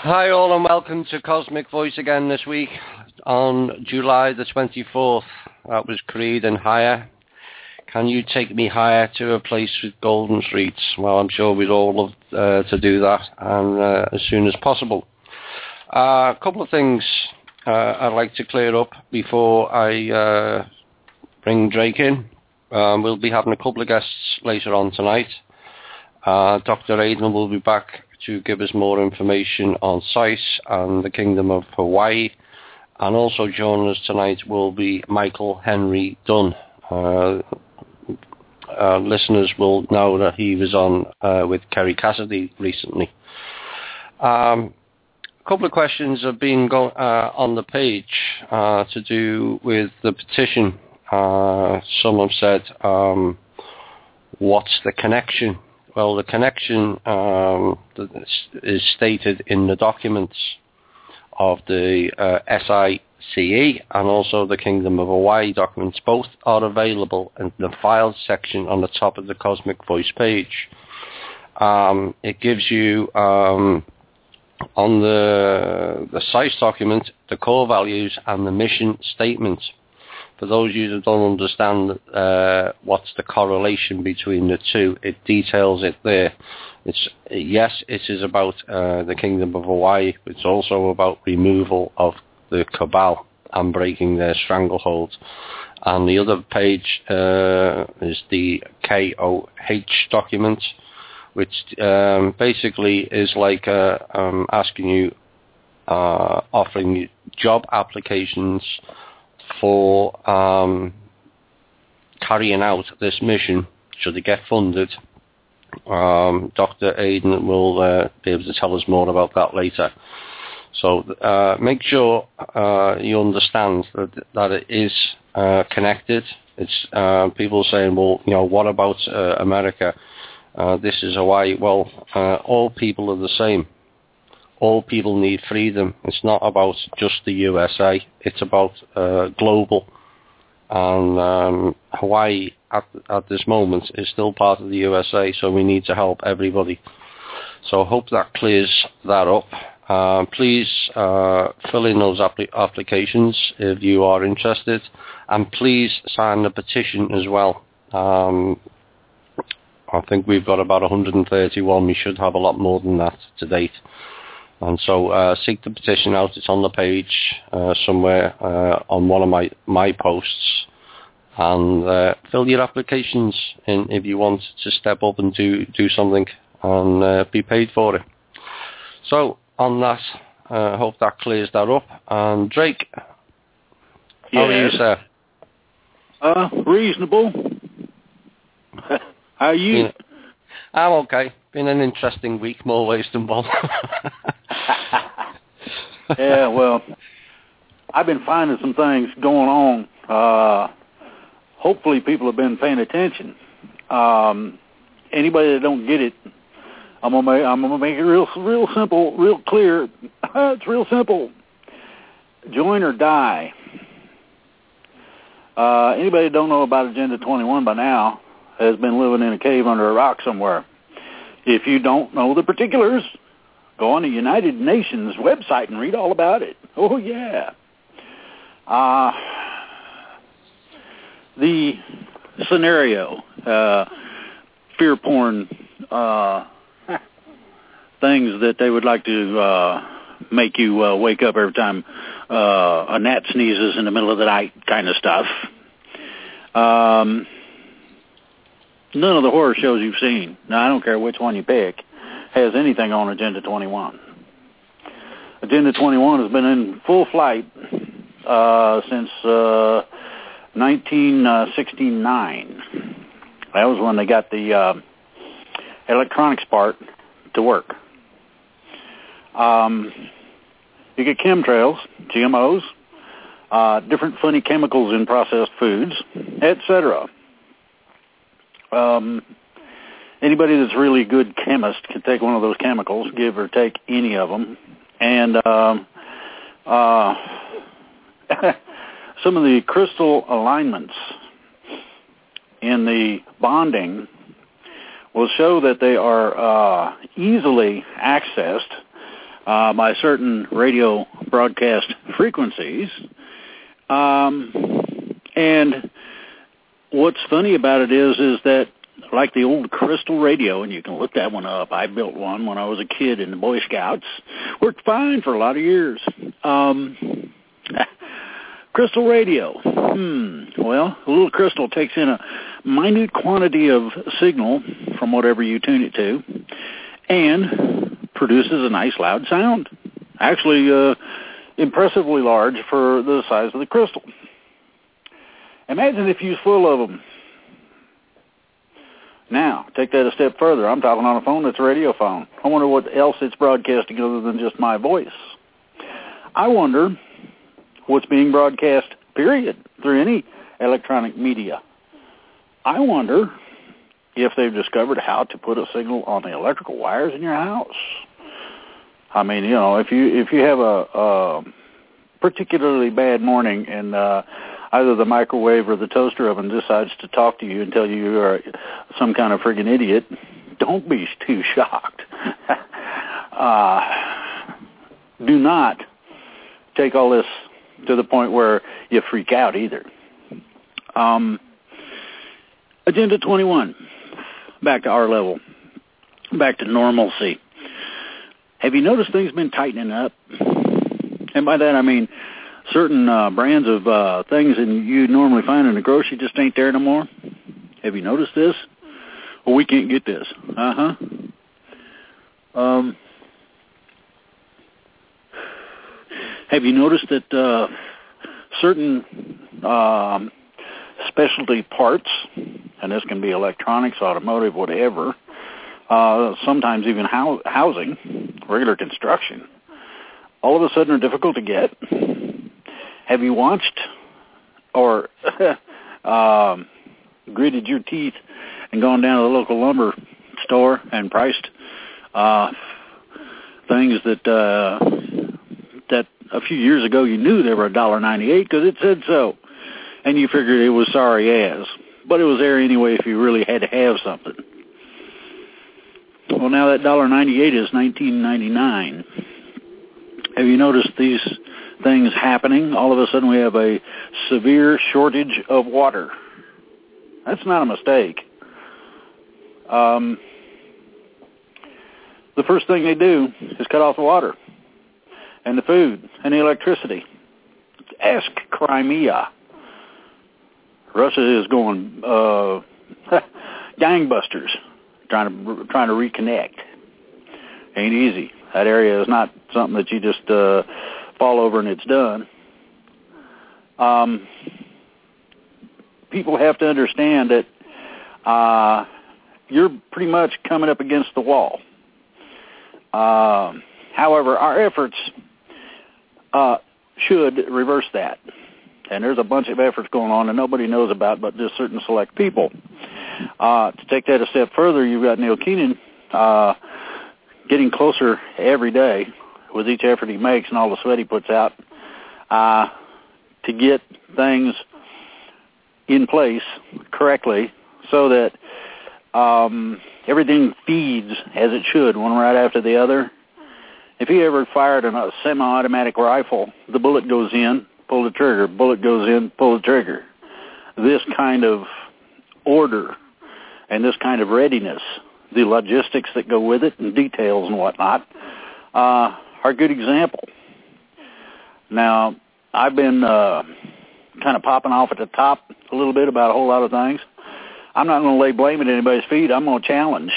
Hi all and welcome to Cosmic Voice again this week on July the 24th. That was Creed and Higher. Can you take me higher to a place with golden streets? Well, I'm sure we'd all love to do that, and as soon as possible. A couple of things I'd like to clear up before I bring Drake in. We'll be having a couple of guests later on tonight. Dr. Aidan will be back to give us more information on SAIS and the Kingdom of Hawaii. And also joining us tonight will be Michael Henry Dunn. Listeners will know that he was on with Kerry Cassidy recently. A couple of questions have been on the page to do with the petition. Some have said, what's the connection? Well, the connection is stated in the documents of the SICE and also the Kingdom of Hawaii documents. Both are available in the files section on the top of the Cosmic Voice page. It gives you, on the SICE document, the core values and the mission statement. For those of you that don't understand what's the correlation between the two, it details it there. Yes, it is about the Kingdom of Hawaii, but it's also about removal of the Cabal and breaking their stranglehold. And the other page is the KOH document, which basically is like asking you, offering you job applications for carrying out this mission, should it get funded. Dr. Aidan will be able to tell us more about that later. So make sure you understand that it is connected. It's people saying, well, you know, what about America? This is Hawaii. Well, all people are the same. All people need freedom. It's not about just the USA. It's about global. And Hawaii, at this moment, is still part of the USA, so we need to help everybody. So I hope that clears that up. Please fill in those applications if you are interested. And please sign the petition as well. I think we've got about 131. We should have a lot more than that to date. And so seek the petition out. It's on the page somewhere on one of my posts. And fill your applications in if you want to step up and do something and be paid for it. So on that, I hope that clears that up. And Drake, how are you, sir? Reasonable. How are you? I'm okay. Been an interesting week, more ways than one. Yeah, well, I've been finding some things going on. Hopefully people have been paying attention. Anybody that don't get it, I'm gonna make it real simple, real clear. It's real simple. Join or die. Anybody that don't know about Agenda 21 by now has been living in a cave under a rock somewhere. If you don't know the particulars, go on the United Nations website and read all about it. Oh, yeah. The scenario, fear porn things that they would like to make you wake up every time a gnat sneezes in the middle of the night kind of stuff. None of the horror shows you've seen, now I don't care which one you pick, has anything on Agenda 21. Agenda 21 has been in full flight since 1969. That was when they got the electronics part to work. You get chemtrails, GMOs, different funny chemicals in processed foods, etc. Anybody that's really a good chemist can take one of those chemicals, give or take any of them, and some of the crystal alignments in the bonding will show that they are easily accessed by certain radio broadcast frequencies. And what's funny about it is that, like the old crystal radio, and you can look that one up. I built one when I was a kid in the Boy Scouts. Worked fine for a lot of years. Crystal radio. Well, a little crystal takes in a minute quantity of signal from whatever you tune it to and produces a nice loud sound. Actually, impressively large for the size of the crystal. Imagine if you was full of them. Now, take that a step further. I'm talking on a phone that's a radio phone. I wonder what else it's broadcasting other than just my voice. I wonder what's being broadcast, period, through any electronic media. I wonder if they've discovered how to put a signal on the electrical wires in your house. I mean, you know, if you have a particularly bad morning and either the microwave or the toaster oven decides to talk to you and tell you you're some kind of friggin' idiot, don't be too shocked. Do not take all this to the point where you freak out either. Agenda 21, back to our level, back to normalcy. Have you noticed things been tightening up? And by that I mean certain brands of things that you normally find in the grocery just ain't there no more. Have you noticed this? Well, we can't get this. Have you noticed that certain specialty parts, and this can be electronics, automotive, whatever, sometimes even housing, regular construction, all of a sudden are difficult to get? Have you watched or gritted your teeth and gone down to the local lumber store and priced things that a few years ago you knew they were $1.98 because it said so, and you figured it was sorry as, but it was there anyway if you really had to have something? Well, now that $1.98 is $19.99. Have you noticed these things happening? All of a sudden we have a severe shortage of water. That's not a mistake. The first thing they do is cut off the water and the food and the electricity. Ask Crimea. Russia is going gangbusters trying to reconnect. Ain't easy. That area is not something that you just fall over and it's done. People have to understand that you're pretty much coming up against the wall. However, our efforts should reverse that. And there's a bunch of efforts going on that nobody knows about but just certain select people. To take that a step further, you've got Neil Keenan getting closer every day with each effort he makes and all the sweat he puts out to get things in place correctly so that everything feeds as it should, one right after the other. If you ever fired a semi-automatic rifle, the bullet goes in, pull the trigger, bullet goes in, pull the trigger. This kind of order and this kind of readiness, the logistics that go with it and details and whatnot, are a good example. Now, I've been kind of popping off at the top a little bit about a whole lot of things. I'm not going to lay blame at anybody's feet. I'm going to challenge.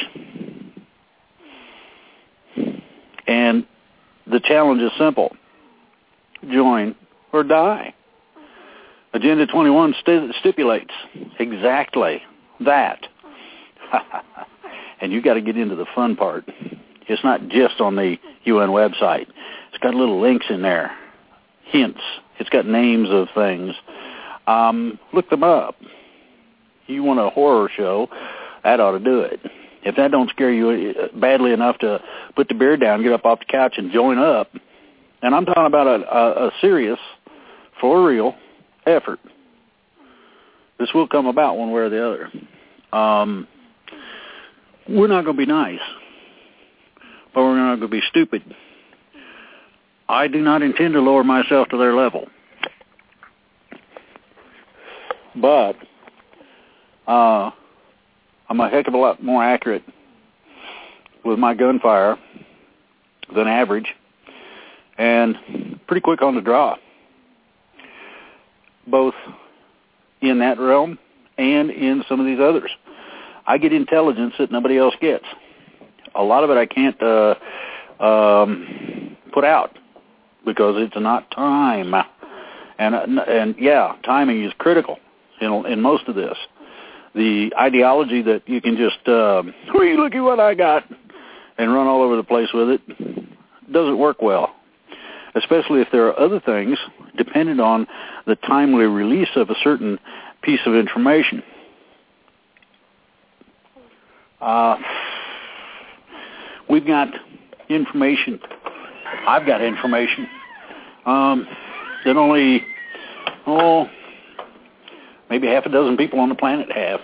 And the challenge is simple. Join or die. Agenda 21 stipulates exactly that. And you got to get into the fun part. It's not just on the UN website. It's got little links in there, hints. It's got names of things. Look them up. You want a horror show, that ought to do it. If that don't scare you badly enough to put the beard down, get up off the couch and join up, and I'm talking about a serious, for real effort. This will come about one way or the other. We're not going to be nice, but we're not going to be stupid. I do not intend to lower myself to their level. But I'm a heck of a lot more accurate with my gunfire than average, and pretty quick on the draw, both in that realm and in some of these others. I get intelligence that nobody else gets. A lot of it I can't put out because it's not time, and yeah, timing is critical in most of this. The ideology that you can just, look at what I got, and run all over the place with it, doesn't work well, especially if there are other things dependent on the timely release of a certain piece of information. We've got information. I've got information that only, maybe half a dozen people on the planet have.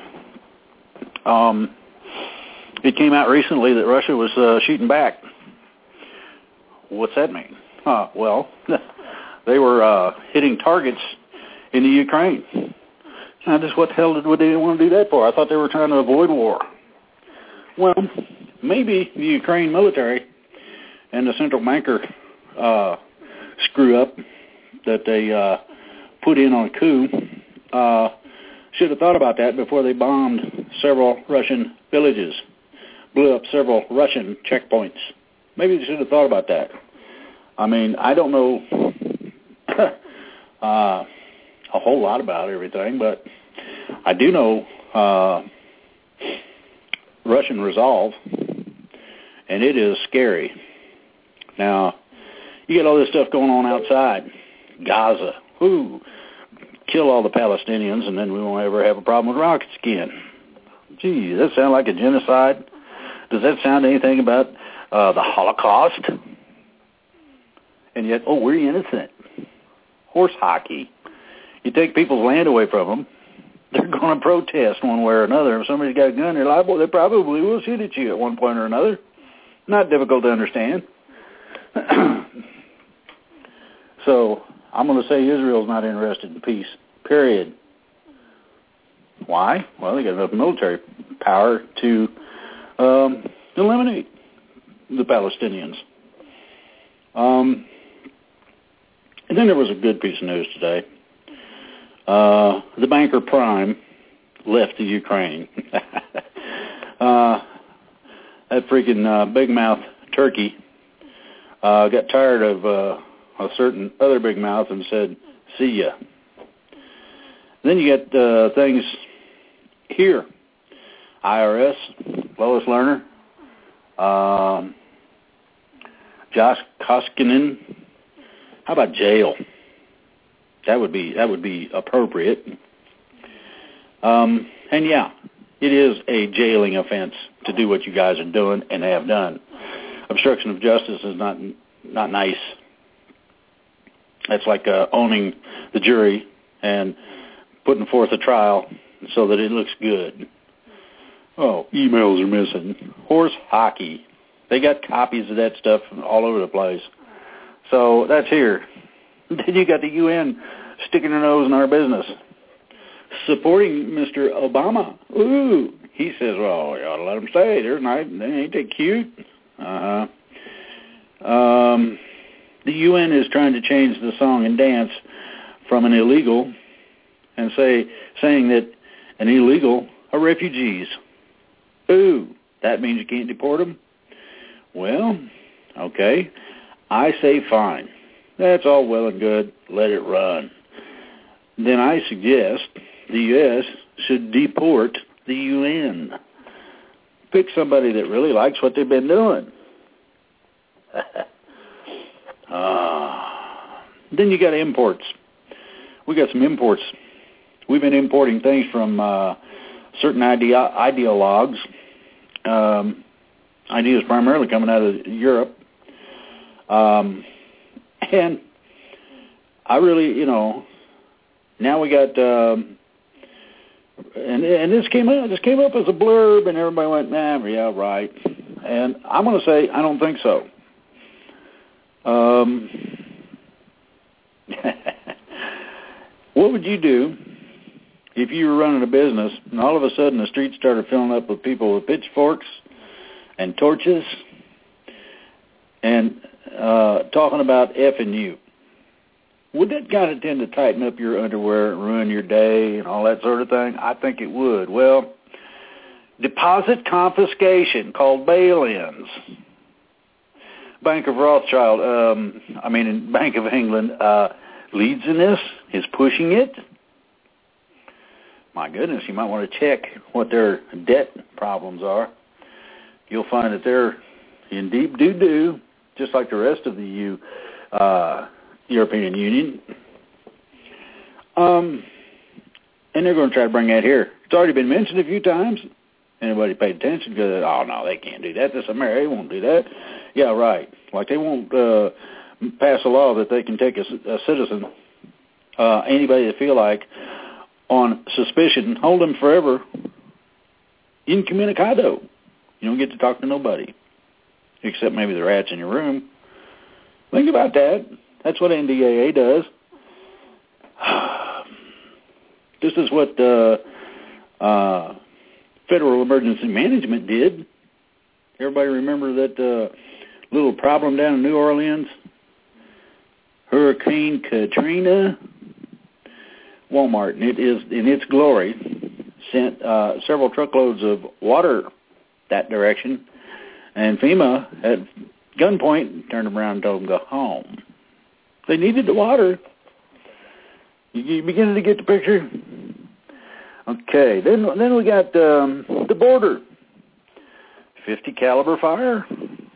It came out recently that Russia was shooting back. What's that mean? Well, they were hitting targets in the Ukraine. Now, just what the hell did they want to do that for? I thought they were trying to avoid war. Well, maybe the Ukraine military and the central banker screw up that they put in on a coup should have thought about that before they bombed several Russian villages, blew up several Russian checkpoints. Maybe they should have thought about that. I mean, I don't know a whole lot about everything, but I do know Russian resolve, and it is scary. Now, you get all this stuff going on outside. Gaza, kill all the Palestinians, and then we won't ever have a problem with rockets again. Gee, does that sound like a genocide? Does that sound anything about the Holocaust? And yet, we're innocent. Horse hockey. You take people's land away from them, they're going to protest one way or another. If somebody's got a gun, they're liable. They probably will shoot at you at one point or another. Not difficult to understand. So I'm going to say Israel's not interested in peace, period. Why? Well, they got enough military power to eliminate the Palestinians. And then there was a good piece of news today. The banker Prime left the Ukraine. That freaking big mouth turkey got tired of a certain other big mouth and said, "See ya." Then you get things here. IRS, Lois Lerner, Josh Koskinen. How about jail? That would be appropriate. And yeah, it is a jailing offense to do what you guys are doing and have done. Obstruction of justice is not nice. That's like owning the jury and putting forth a trial so that it looks good. Oh, emails are missing. Horse hockey. They got copies of that stuff all over the place. So that's here. Then you got the UN sticking their nose in our business, supporting Mr. Obama. Ooh, he says, well, you ought to let them stay. Ain't they cute? The UN is trying to change the song and dance from an illegal and saying that an illegal are refugees. Ooh, that means you can't deport them? Well, okay. I say fine. That's all well and good. Let it run. Then I suggest the U.S. should deport the UN. Pick somebody that really likes what they've been doing. Then you got imports. We got some imports. We've been importing things from certain ideologues. Ideas primarily coming out of Europe. And I really, now we got, and this came up as a blurb, and everybody went, yeah, right. And I'm going to say I don't think so. What would you do if you were running a business and all of a sudden the streets started filling up with people with pitchforks and torches and talking about effing you? Would that kind of tend to tighten up your underwear and ruin your day and all that sort of thing? I think it would. Well, deposit confiscation, called bail-ins. Bank of Rothschild, Bank of England leads in this, is pushing it. My goodness, you might want to check what their debt problems are. You'll find that they're in deep doo-doo, just like the rest of the European Union. And they're going to try to bring that here. It's already been mentioned a few times. Anybody paid attention to that? Oh, no, they can't do that. This America, they won't do that. Yeah, right. Like they won't pass a law that they can take a citizen, anybody they feel like, on suspicion, hold them forever incommunicado. You don't get to talk to nobody, except maybe the rats in your room. Think about that. That's what NDAA does. This is what Federal Emergency Management did. Everybody remember that little problem down in New Orleans? Hurricane Katrina? Walmart, and it is in its glory, sent several truckloads of water that direction, and FEMA at gunpoint turned them around and told them to go home. They needed the water. You beginning to get the picture? Okay, then we got the border. 50 caliber fire?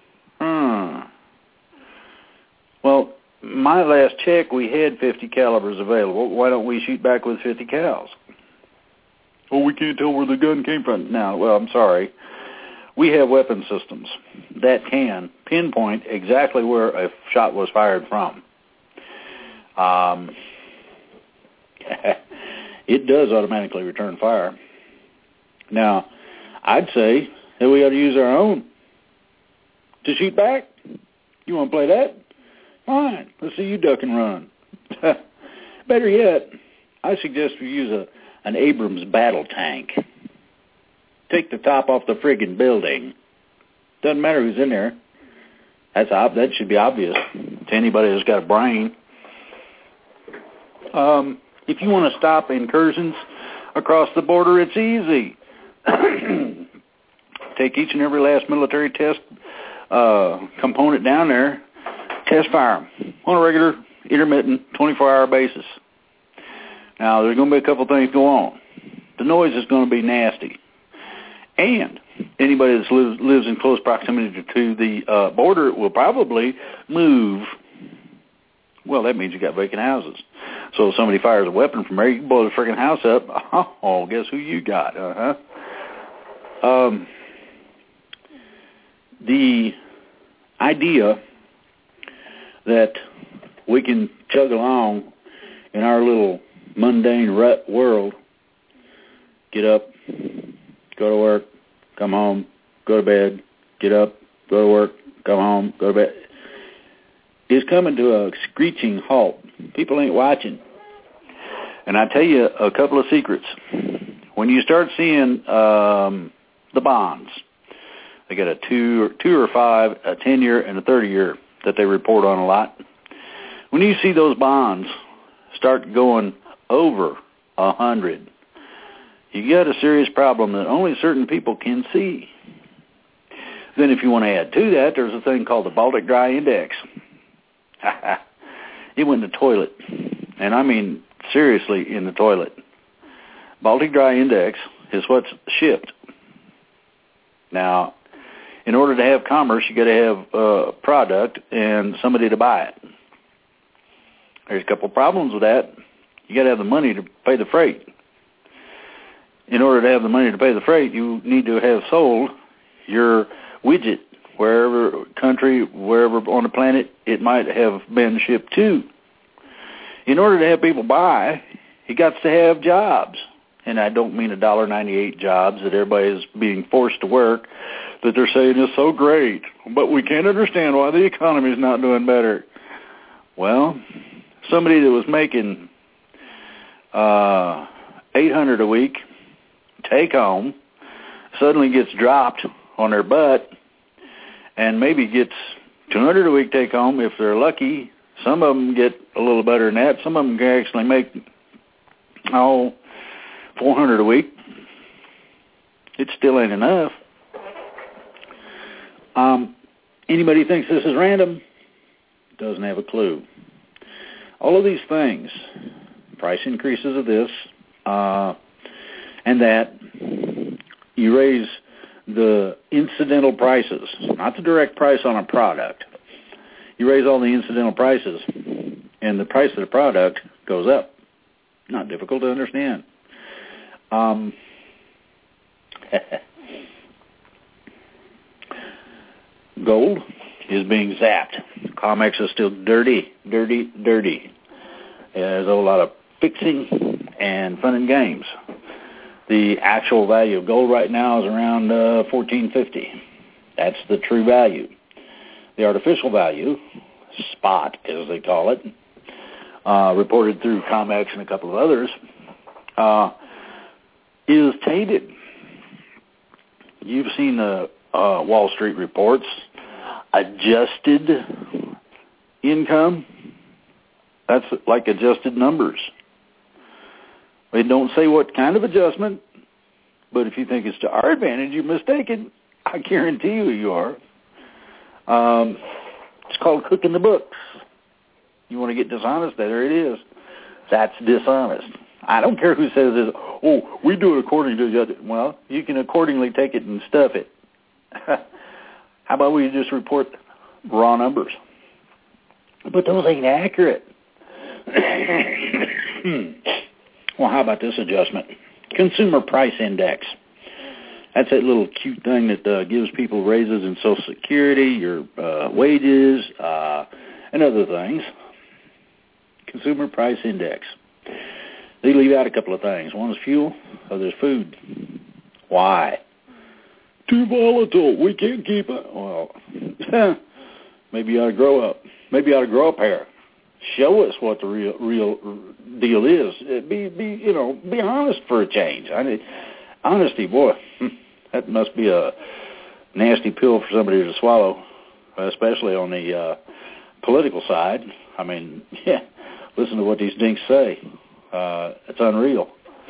Well, my last check, we had 50 calibers available. Why don't we shoot back with 50 cals? Oh, we can't tell where the gun came from. No, well, I'm sorry. We have weapon systems that can pinpoint exactly where a shot was fired from. It does automatically return fire. Now, I'd say that we ought to use our own to shoot back. You want to play that? Fine. Let's see you duck and run. Better yet, I suggest we use an Abrams battle tank. Take the top off the friggin' building. Doesn't matter who's in there. That should be obvious to anybody that's got a brain. If you want to stop incursions across the border, it's easy. Take each and every last military test component down there, test fire them on a regular, intermittent, 24-hour basis. Now, there's going to be a couple things go on. The noise is going to be nasty. And anybody that lives in close proximity to the border will probably move. Well, that means you got vacant houses. So if somebody fires a weapon from there, you can blow the freaking house up. Oh, guess who you got? The idea that we can chug along in our little mundane rut world, get up, go to work, come home, go to bed, get up, go to work, come home, go to bed, is coming to a screeching halt. People ain't watching. And I tell you a couple of secrets. When you start seeing the bonds, they got a 2 or 5, a 10-year, and a 30-year that they report on a lot. When you see those bonds start going over 100, you got a serious problem that only certain people can see. Then if you want to add to that, there's a thing called the Baltic Dry Index. It went in the toilet. And I mean seriously in the toilet. Baltic Dry Index is what's shipped. Now, in order to have commerce, you got to have a product and somebody to buy it. There's a couple problems with that. You got to have the money to pay the freight. In order to have the money to pay the freight, you need to have sold your widget wherever country, wherever on the planet it might have been shipped to. In order to have people buy, you got to have jobs. And I don't mean $1.98 jobs that everybody is being forced to work, that they're saying is so great, but we can't understand why the economy is not doing better. Well, somebody that was making $800 a week take home suddenly gets dropped on their butt and maybe gets $200 a week take home if they're lucky. Some of them get a little better than that. Some of them can actually make $400 a week. It still ain't enough. Anybody thinks this is random doesn't have a clue. All of these things, price increases of this and that, you raise the incidental prices, not the direct price on a product. You raise all the incidental prices, and the price of the product goes up. Not difficult to understand. Gold is being zapped. COMEX is still dirty. There's a whole lot of fixing and fun and games. The actual value of gold right now is around $1,450. That's the true value. The artificial value, spot as they call it, reported through COMEX and a couple of others, is tainted. You've seen the Wall Street reports. Adjusted income, that's like adjusted numbers. They don't say what kind of adjustment, but if you think it's to our advantage, you're mistaken. I guarantee you are. It's called cooking the books. You want to get dishonest, there it is. That's dishonest. I don't care who says this, oh, we do it according to the other. Well, you can accordingly take it and stuff it. How about we just report raw numbers? But those ain't accurate. Well, how about this adjustment? Consumer Price Index. That's that little cute thing that gives people raises in Social Security, your wages, and other things. Consumer Price Index. They leave out a couple of things. One is fuel, other is food. Why? Too volatile. We can't keep it. Well, maybe you ought to grow up. Maybe you ought to grow up here. Show us what the real deal is. Be honest for a change. Honesty, boy, that must be a nasty pill for somebody to swallow, especially on the political side. I mean, listen to what these dinks say. It's unreal.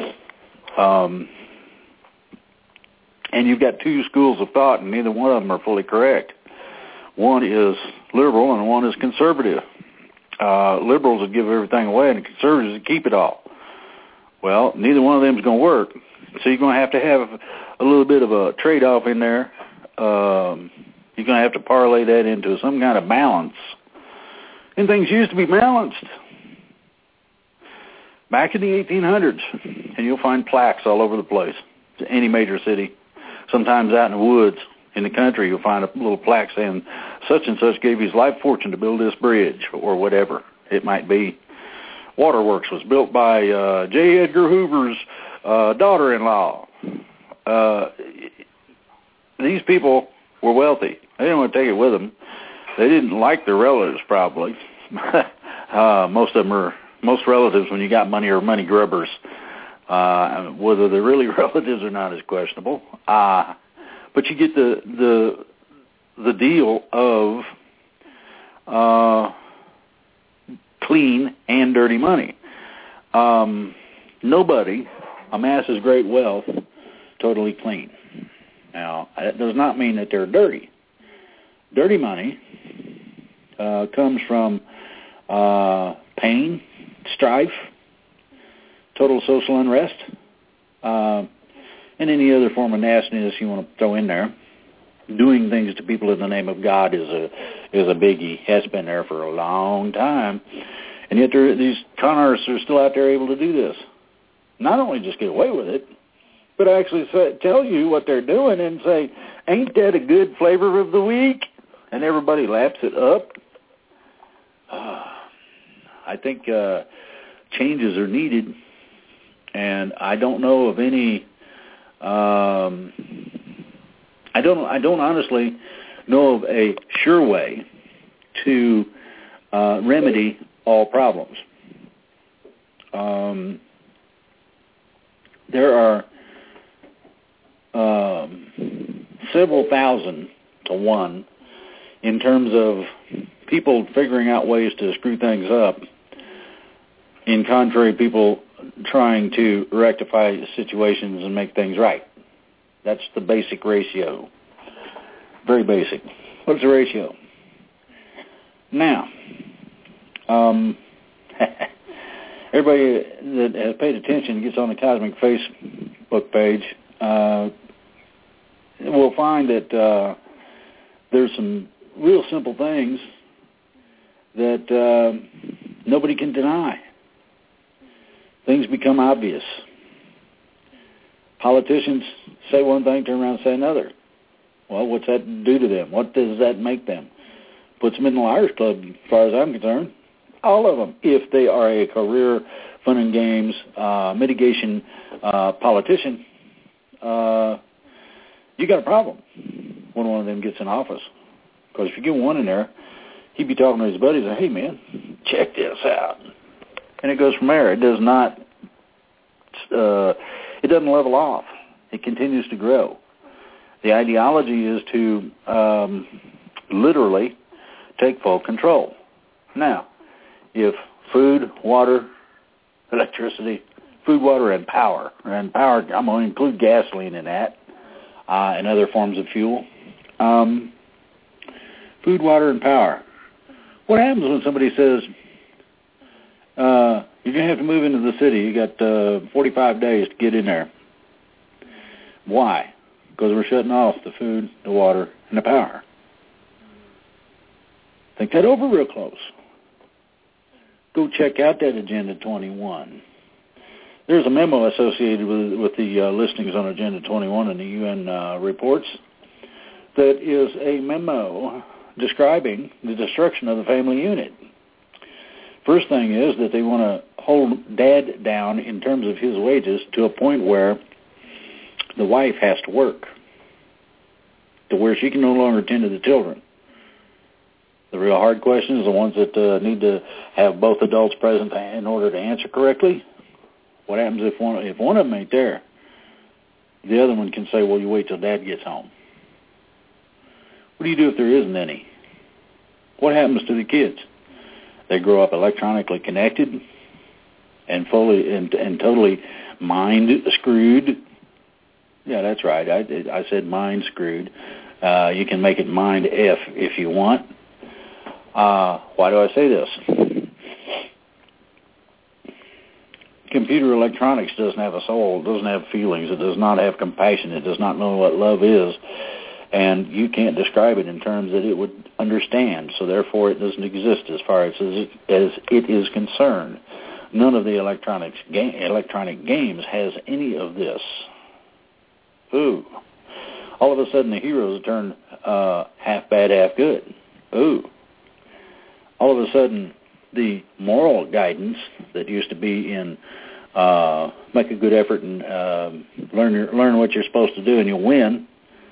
And you've got two schools of thought, and neither one of them are fully correct. One is liberal, and one is conservative. Liberals would give everything away, and the conservatives would keep it all. Well, neither one of them is going to work. So you're going to have a little bit of a trade-off in there. You're going to have to parlay that into some kind of balance. And things used to be balanced back in the 1800s, and you'll find plaques all over the place. Any major city. Sometimes out in the woods in the country, you'll find a little plaque saying such and such gave his life fortune to build this bridge, or whatever it might be. Waterworks was built by J. Edgar Hoover's daughter-in-law. These people were wealthy. They didn't want to take it with them. They didn't like their relatives, probably. Most relatives, when you got money, are money grubbers. Whether they're really relatives or not is questionable. But you get the deal of clean and dirty money. Nobody amasses great wealth totally clean. Now, that does not mean that they're dirty. Dirty money comes from pain, strife, total social unrest, and any other form of nastiness you want to throw in there. Doing things to people in the name of God is a biggie. Has been there for a long time, and yet these con artists are still out there able to do this. Not only just get away with it, but actually tell you what they're doing and say, "Ain't that a good flavor of the week?" And everybody laps it up. I think changes are needed. And I don't know of any. I don't honestly know of a sure way to remedy all problems. there are several thousand to one in terms of people figuring out ways to screw things up, in contrary people trying to rectify situations and make things right. That's the basic ratio. Very basic. What's the ratio? Now, everybody that has paid attention gets on the Cosmic Facebook page will find that there's some real simple things that nobody can deny. Things become obvious. Politicians say one thing, turn around and say another. Well, what's that do to them? What does that make them? Puts them in the Liars Club, as far as I'm concerned. All of them. If they are a career fun and games mitigation politician, you got a problem when one of them gets in office. Because if you get one in there, he'd be talking to his buddies, hey, man, check this out. And it goes from there. It does not, it doesn't level off. It continues to grow. The ideology is to literally take full control. Now, if food, water, electricity, food, water, and power, I'm going to include gasoline in that, and other forms of fuel. Food, water, and power. What happens when somebody says, you're going to have to move into the city. You got 45 days to get in there. Why? Because we're shutting off the food, the water, and the power. Think that over real close. Go check out that Agenda 21. There's a memo associated with the listings on Agenda 21 in the UN reports that is a memo describing the destruction of the family unit. First thing is that they want to hold Dad down in terms of his wages to a point where the wife has to work, to where she can no longer tend to the children. The real hard questions, the ones that need to have both adults present in order to answer correctly. What happens if one of them ain't there? The other one can say, well, you wait till Dad gets home. What do you do if there isn't any? What happens to the kids? They grow up electronically connected and fully and totally mind screwed. Yeah, that's right. I said mind screwed. You can make it mind F if you want. Why do I say this? Computer electronics doesn't have a soul, doesn't have feelings, it does not have compassion, it does not know what love is, and you can't describe it in terms that it would understand, so therefore it doesn't exist as far as it is concerned. None of the electronic games has any of this. Ooh. All of a sudden the heroes turn half bad, half good. Ooh. All of a sudden the moral guidance that used to be in make a good effort and learn what you're supposed to do and you'll win.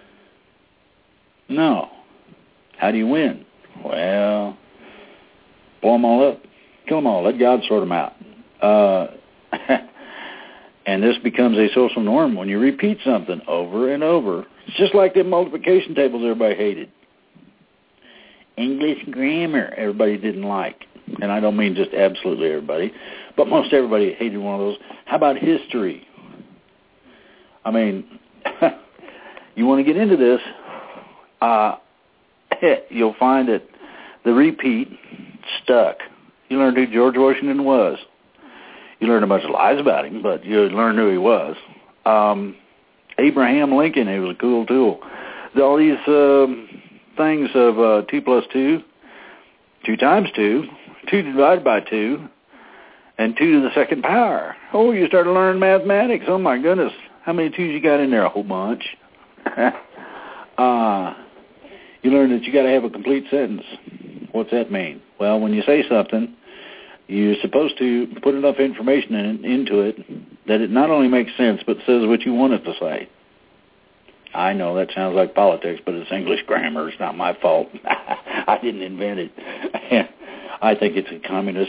No. How do you win? Well, blow them all up. Kill them all. Let God sort them out. And this becomes a social norm when you repeat something over and over. It's just like the multiplication tables everybody hated. English grammar everybody didn't like. And I don't mean just absolutely everybody, but most everybody hated one of those. How about history? I mean, you want to get into this, you'll find that the repeat stuck. You learned who George Washington was. You learned a bunch of lies about him, but you learned who he was. Abraham Lincoln, he was a cool tool. All these things of 2 plus 2, 2 times 2, 2 divided by 2, and 2 to the second power. Oh, you started learning mathematics. Oh, my goodness. How many 2s you got in there? A whole bunch. You learn that you got to have a complete sentence. What's that mean? Well, when you say something, you're supposed to put enough information into it that it not only makes sense, but says what you want it to say. I know that sounds like politics, but it's English grammar. It's not my fault. I didn't invent it. I think it's a communist